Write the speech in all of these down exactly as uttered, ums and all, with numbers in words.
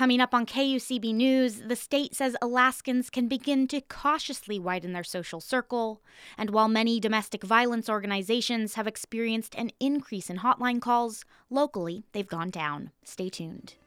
Coming up on K U C B News, the state says Alaskans can begin to cautiously widen their social circle. And while many domestic violence organizations have experienced an increase in hotline calls, locally they've gone down. Stay tuned.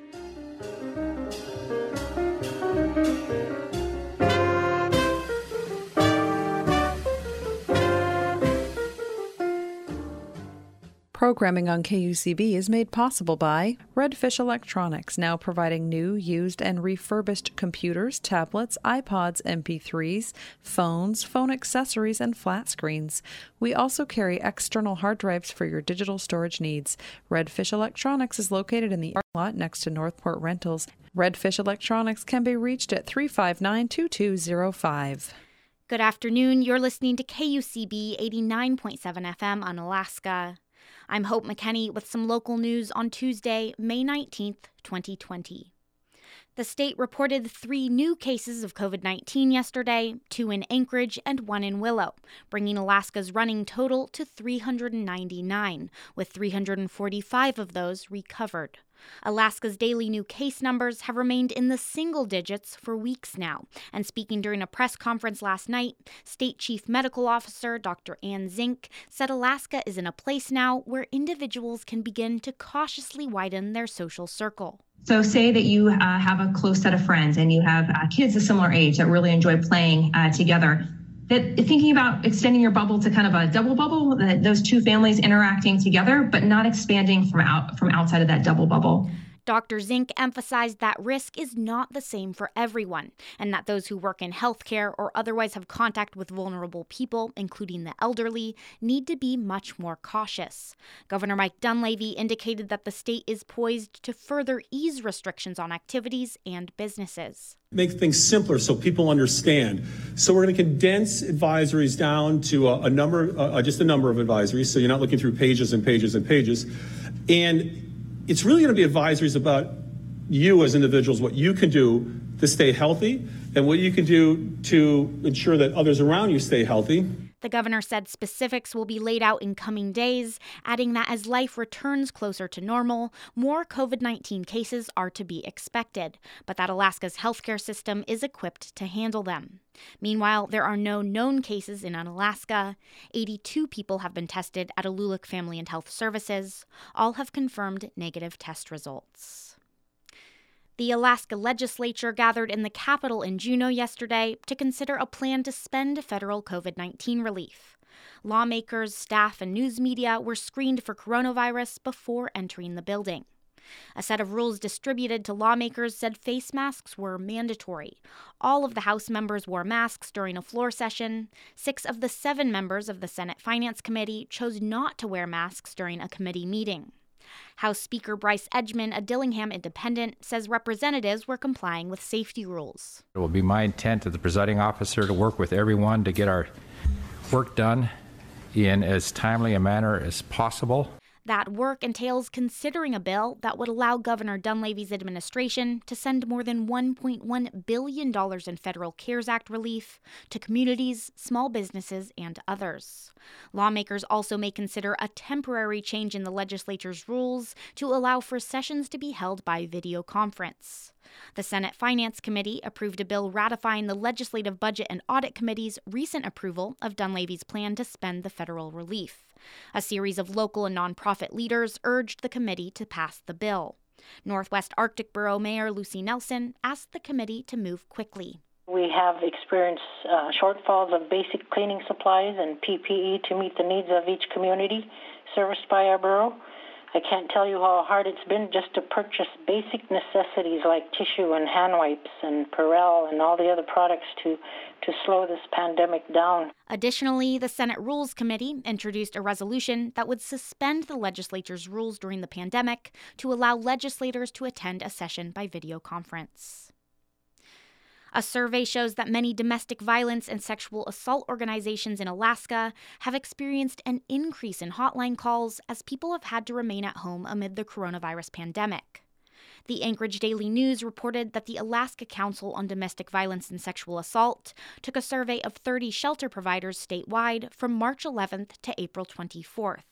Programming on K U C B is made possible by Redfish Electronics, now providing new, used, and refurbished computers, tablets, iPods, M P threes, phones, phone accessories, and flat screens. We also carry external hard drives for your digital storage needs. Redfish Electronics is located in the parking lot next to Northport Rentals. Redfish Electronics can be reached at three five nine, two two zero five. Good afternoon. You're listening to K U C B eighty-nine point seven F M on Alaska. I'm Hope McKenney with some local news on Tuesday, May nineteenth, twenty twenty. The state reported three new cases of covid nineteen yesterday, two in Anchorage and one in Willow, bringing Alaska's running total to three hundred ninety-nine, with three hundred forty-five of those recovered. Alaska's daily new case numbers have remained in the single digits for weeks now, and speaking during a press conference last night, State Chief Medical Officer Doctor Ann Zink said Alaska is in a place now where individuals can begin to cautiously widen their social circle. So say that you uh, have a close set of friends and you have uh, kids a similar age that really enjoy playing uh, together. That thinking about extending your bubble to kind of a double bubble, that those two families interacting together, but not expanding from out from outside of that double bubble. Doctor Zink emphasized that risk is not the same for everyone, and that those who work in healthcare or otherwise have contact with vulnerable people, including the elderly, need to be much more cautious. Governor Mike Dunleavy indicated that the state is poised to further ease restrictions on activities and businesses. Make things simpler so people understand. So we're going to condense advisories down to a, a number, uh, just a number of advisories, so you're not looking through pages and pages and pages. And it's really going to be advisories about you as individuals, what you can do to stay healthy and what you can do to ensure that others around you stay healthy. The governor said specifics will be laid out in coming days, adding that as life returns closer to normal, more covid nineteen cases are to be expected, but that Alaska's healthcare system is equipped to handle them. Meanwhile, there are no known cases in Alaska. eighty-two people have been tested at Aluluq Family and Health Services. All have confirmed negative test results. The Alaska legislature gathered in the Capitol in Juneau yesterday to consider a plan to spend federal covid nineteen relief. Lawmakers, staff, and news media were screened for coronavirus before entering the building. A set of rules distributed to lawmakers said face masks were mandatory. All of the House members wore masks during a floor session. Six of the seven members of the Senate Finance Committee chose not to wear masks during a committee meeting. House Speaker Bryce Edgman, a Dillingham independent, says representatives were complying with safety rules. It will be my intent as the presiding officer to work with everyone to get our work done in as timely a manner as possible. That work entails considering a bill that would allow Governor Dunleavy's administration to send more than one point one billion dollars in federal CARES Act relief to communities, small businesses, and others. Lawmakers also may consider a temporary change in the legislature's rules to allow for sessions to be held by video conference. The Senate Finance Committee approved a bill ratifying the Legislative Budget and Audit Committee's recent approval of Dunleavy's plan to spend the federal relief. A series of local and nonprofit leaders urged the committee to pass the bill. Northwest Arctic Borough Mayor Lucy Nelson asked the committee to move quickly. We have experienced uh, shortfalls of basic cleaning supplies and P P E to meet the needs of each community serviced by our borough. I can't tell you how hard it's been just to purchase basic necessities like tissue and hand wipes and Purell and all the other products to, to slow this pandemic down. Additionally, the Senate Rules Committee introduced a resolution that would suspend the legislature's rules during the pandemic to allow legislators to attend a session by video conference. A survey shows that many domestic violence and sexual assault organizations in Alaska have experienced an increase in hotline calls as people have had to remain at home amid the coronavirus pandemic. The Anchorage Daily News reported that the Alaska Council on Domestic Violence and Sexual Assault took a survey of thirty shelter providers statewide from March eleventh to April twenty-fourth.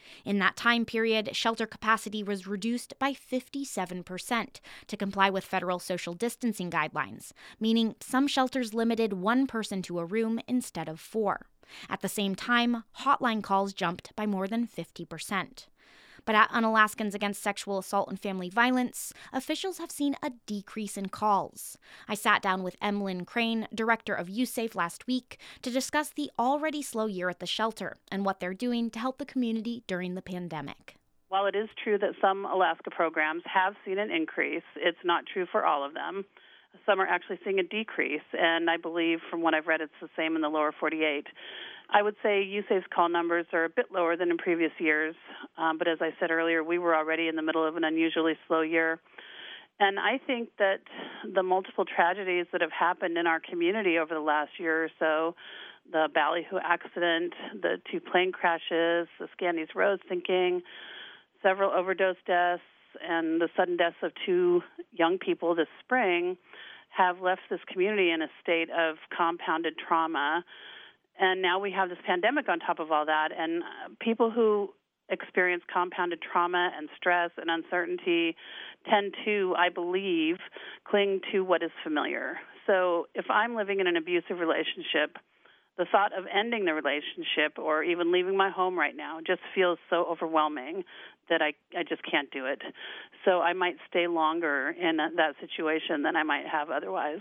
In that time period, shelter capacity was reduced by fifty-seven percent to comply with federal social distancing guidelines, meaning some shelters limited one person to a room instead of four. At the same time, hotline calls jumped by more than fifty percent. But at Unalaskans Against Sexual Assault and Family Violence, officials have seen a decrease in calls. I sat down with Emlyn Crane, director of USAFE, last week to discuss the already slow year at the shelter and what they're doing to help the community during the pandemic. While it is true that some Alaska programs have seen an increase, it's not true for all of them. Some are actually seeing a decrease, and I believe from what I've read it's the same in the lower forty-eight. I would say USAFE's call numbers are a bit lower than in previous years, um, but as I said earlier, we were already in the middle of an unusually slow year. And I think that the multiple tragedies that have happened in our community over the last year or so, the Ballyhoo accident, the two plane crashes, the Scandies Road sinking, several overdose deaths, and the sudden deaths of two young people this spring have left this community in a state of compounded trauma. And now we have this pandemic on top of all that, and people who experience compounded trauma and stress and uncertainty tend to, I believe, cling to what is familiar. So if I'm living in an abusive relationship, the thought of ending the relationship or even leaving my home right now just feels so overwhelming that I, I just can't do it. So I might stay longer in that situation than I might have otherwise.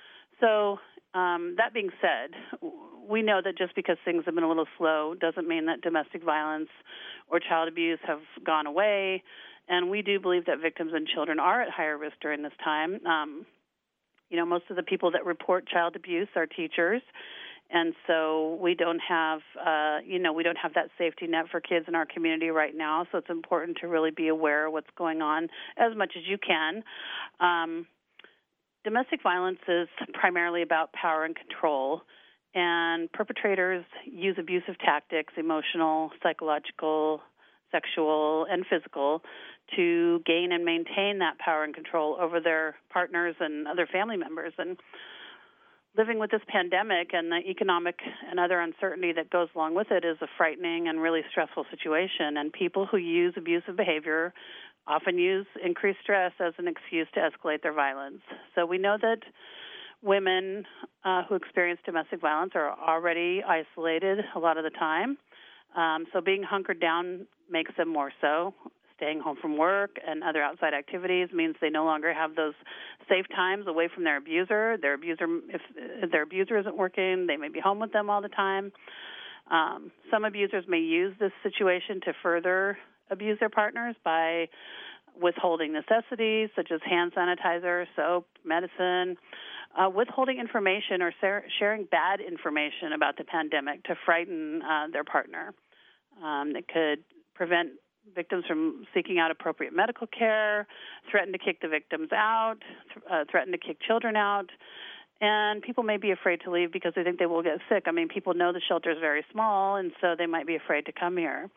So um, that being said, we know that just because things have been a little slow doesn't mean that domestic violence or child abuse have gone away. And we do believe that victims and children are at higher risk during this time. Um, you know, most of the people that report child abuse are teachers. And so we don't have, uh, you know, we don't have that safety net for kids in our community right now. So it's important to really be aware of what's going on as much as you can. Um, domestic violence is primarily about power and control, and perpetrators use abusive tactics, emotional, psychological, sexual, and physical, to gain and maintain that power and control over their partners and other family members. And living with this pandemic and the economic and other uncertainty that goes along with it is a frightening and really stressful situation. And people who use abusive behavior often use increased stress as an excuse to escalate their violence. So we know that women uh, who experience domestic violence are already isolated a lot of the time. Um, so being hunkered down makes them more so. Staying home from work and other outside activities means they no longer have those safe times away from their abuser. Their abuser, if, if their abuser isn't working, they may be home with them all the time. Um, some abusers may use this situation to further abuse their partners by withholding necessities such as hand sanitizer, soap, medicine, uh, withholding information or ser- sharing bad information about the pandemic to frighten uh, their partner. Um, it could prevent victims from seeking out appropriate medical care, threaten to kick the victims out, th- uh, threaten to kick children out. And people may be afraid to leave because they think they will get sick. I mean, people know the shelter is very small, and so they might be afraid to come here.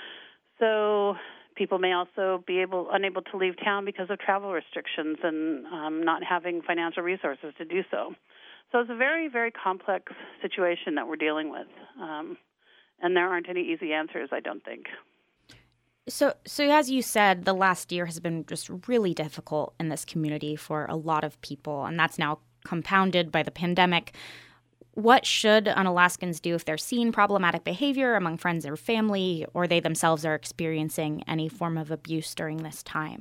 So people may also be able unable to leave town because of travel restrictions and um, not having financial resources to do so. So it's a very, very complex situation that we're dealing with. Um, and there aren't any easy answers, I don't think. So, so as you said, the last year has been just really difficult in this community for a lot of people, and that's now compounded by the pandemic. What should Unalaskans do if they're seeing problematic behavior among friends or family, or they themselves are experiencing any form of abuse during this time?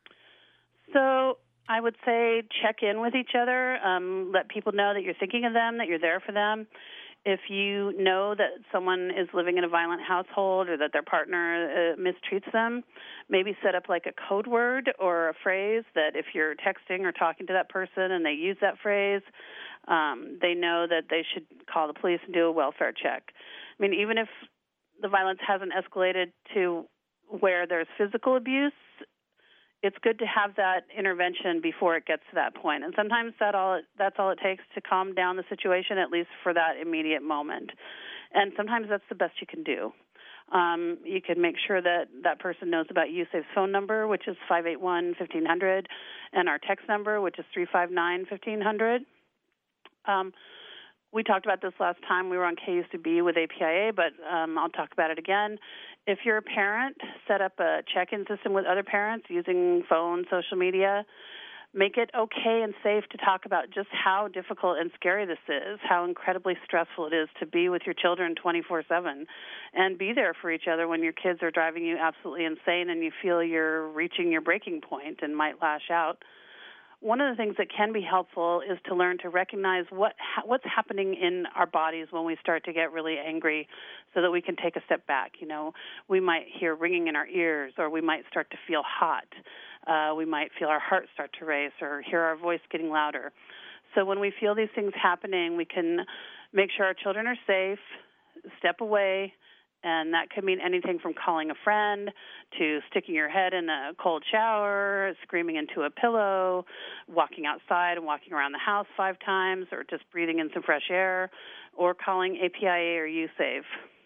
So I would say check in with each other, um, let people know that you're thinking of them, that you're there for them. If you know that someone is living in a violent household or that their partner uh, mistreats them, maybe set up like a code word or a phrase that if you're texting or talking to that person and they use that phrase, um, they know that they should call the police and do a welfare check. I mean, even if the violence hasn't escalated to where there's physical abuse, it's good to have that intervention before it gets to that point. And sometimes that all that's all it takes to calm down the situation, at least for that immediate moment. And sometimes that's the best you can do. Um, you can make sure that that person knows about USAFE's phone number, which is five eight one, fifteen hundred, and our text number, which is three five nine, fifteen hundred. Um, We talked about this last time we were on K U C B with A P I A, but um, I'll talk about it again. If you're a parent, set up a check-in system with other parents using phone, social media. Make it okay and safe to talk about just how difficult and scary this is, how incredibly stressful it is to be with your children twenty-four seven, and be there for each other when your kids are driving you absolutely insane and you feel you're reaching your breaking point and might lash out. One of the things that can be helpful is to learn to recognize what what's happening in our bodies when we start to get really angry so that we can take a step back. You know, we might hear ringing in our ears, or we might start to feel hot. Uh, we might feel our heart start to race or hear our voice getting louder. So when we feel these things happening, we can make sure our children are safe, step away, and that could mean anything from calling a friend to sticking your head in a cold shower, screaming into a pillow, walking outside and walking around the house five times, or just breathing in some fresh air, or calling A P I A or U SAVE.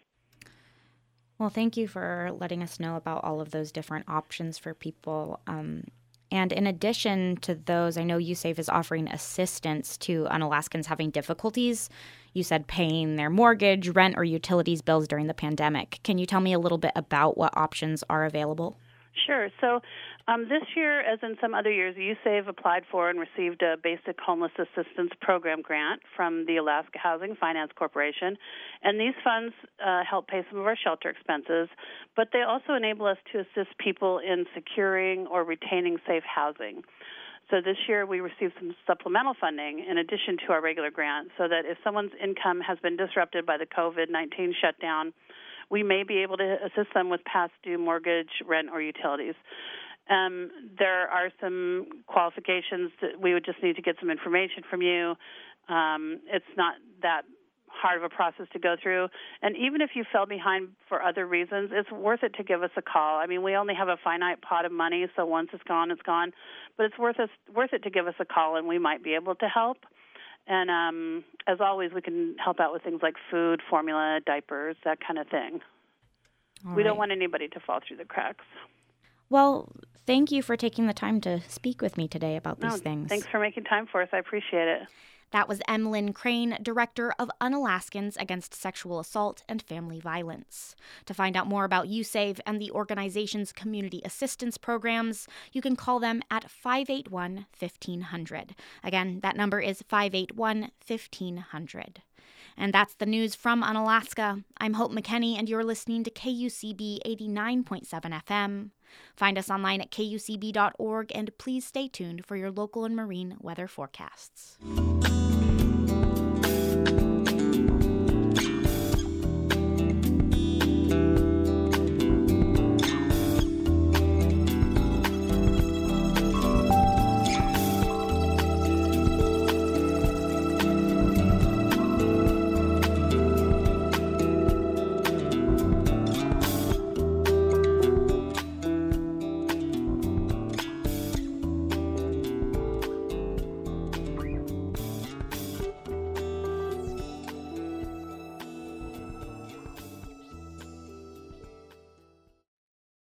Well, thank you for letting us know about all of those different options for people. Um, and in addition to those, I know U SAVE is offering assistance to Unalaskans having difficulties. You said paying their mortgage, rent, or utilities bills during the pandemic. Can you tell me a little bit about what options are available? Sure. So um, this year, as in some other years, U SAVE applied for and received a Basic Homeless Assistance Program grant from the Alaska Housing Finance Corporation. And these funds uh, help pay some of our shelter expenses, but they also enable us to assist people in securing or retaining safe housing. So this year we received some supplemental funding in addition to our regular grant, so that if someone's income has been disrupted by the covid nineteen shutdown, we may be able to assist them with past due mortgage, rent, or utilities. Um, there are some qualifications that we would just need to get some information from you. Um, it's not that hard of a process to go through. And even if you fell behind for other reasons, it's worth it to give us a call. I mean, we only have a finite pot of money, so once it's gone, it's gone. But it's worth us worth it to give us a call, and we might be able to help. And um, as always, we can help out with things like food, formula, diapers, that kind of thing. All we right. don't want anybody to fall through the cracks. Well, thank you for taking the time to speak with me today about these no, things. Thanks for making time for us. I appreciate it. That was Emlyn Crane, Director of Unalaskans Against Sexual Assault and Family Violence. To find out more about U SAVE and the organization's community assistance programs, you can call them at five eight one, fifteen hundred. Again, that number is five eight one, fifteen hundred. And that's the news from Unalaska. I'm Hope McKenney, and you're listening to K U C B eighty-nine point seven F M. Find us online at K U C B dot org, and please stay tuned for your local and marine weather forecasts.